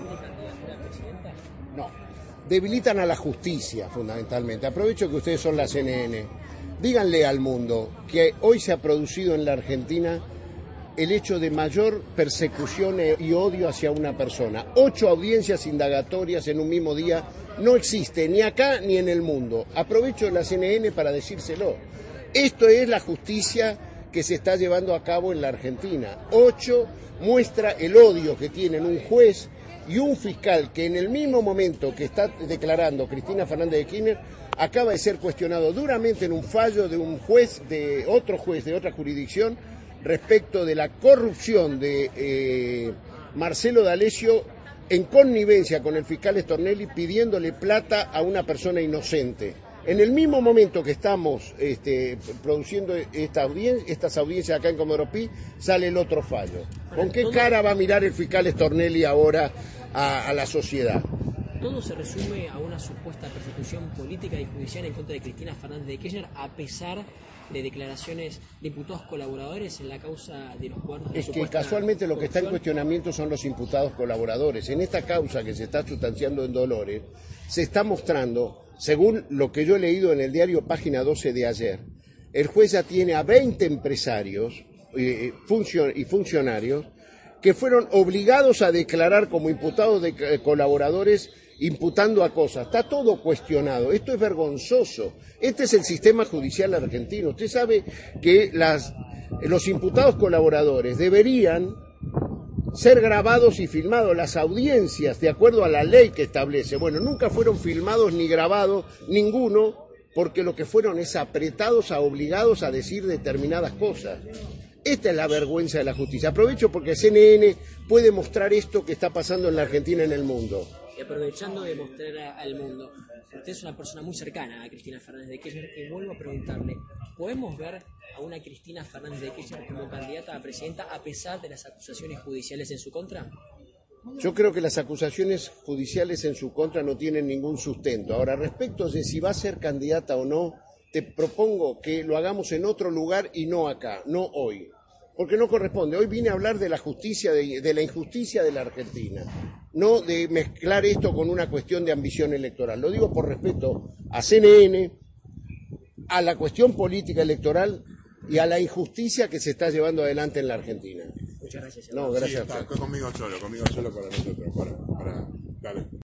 posible candidatura a presidenta? No, debilitan a la justicia fundamentalmente. Aprovecho que ustedes son la CNN. Díganle al mundo que hoy se ha producido en la Argentina el hecho de mayor persecución y odio hacia una persona. 8 audiencias indagatorias en un mismo día no existe ni acá ni en el mundo. Aprovecho la CNN para decírselo. Esto es la justicia que se está llevando a cabo en la Argentina. 8 muestra el odio que tienen un juez y un fiscal que en el mismo momento que está declarando Cristina Fernández de Kirchner acaba de ser cuestionado duramente en un fallo de un juez de otra jurisdicción respecto de la corrupción de Marcelo D'Alessio en connivencia con el fiscal Stornelli pidiéndole plata a una persona inocente. En el mismo momento que estamos produciendo estas audiencias acá en Comodoro Pi, sale el otro fallo. ¿Con qué cara va a mirar el fiscal Stornelli ahora a la sociedad? Todo se resume a una supuesta persecución política y judicial en contra de Cristina Fernández de Kirchner, a pesar de declaraciones de imputados colaboradores en la causa de los cuernos. Es que casualmente lo que está en cuestionamiento son los imputados colaboradores. En esta causa que se está sustanciando en Dolores, se está mostrando, según lo que yo he leído en el diario Página 12 de ayer, el juez ya tiene a 20 empresarios y funcionarios que fueron obligados a declarar como imputados de colaboradores imputando a cosas. Está todo cuestionado. Esto es vergonzoso. Este es el sistema judicial argentino. Usted sabe que los imputados colaboradores deberían ser grabados y filmados, las audiencias, de acuerdo a la ley que establece. Bueno, nunca fueron filmados ni grabados, ninguno, porque lo que fueron es apretados, obligados a decir determinadas cosas. Esta es la vergüenza de la justicia. Aprovecho porque CNN puede mostrar esto que está pasando en la Argentina y en el mundo. Y aprovechando de mostrar al mundo, usted es una persona muy cercana a Cristina Fernández de Kirchner, y vuelvo a preguntarle, ¿podemos ver a una Cristina Fernández de Kirchner como candidata a presidenta a pesar de las acusaciones judiciales en su contra? Yo creo que las acusaciones judiciales en su contra no tienen ningún sustento. Ahora, respecto de si va a ser candidata o no, te propongo que lo hagamos en otro lugar y no acá, no hoy, porque no corresponde. Hoy vine a hablar de la justicia, de la injusticia de la Argentina, no de mezclar esto con una cuestión de ambición electoral. Lo digo por respeto a CNN, a la cuestión política electoral y a la injusticia que se está llevando adelante en la Argentina. Muchas gracias. No, gracias. Sí, está conmigo solo para nosotros, dale.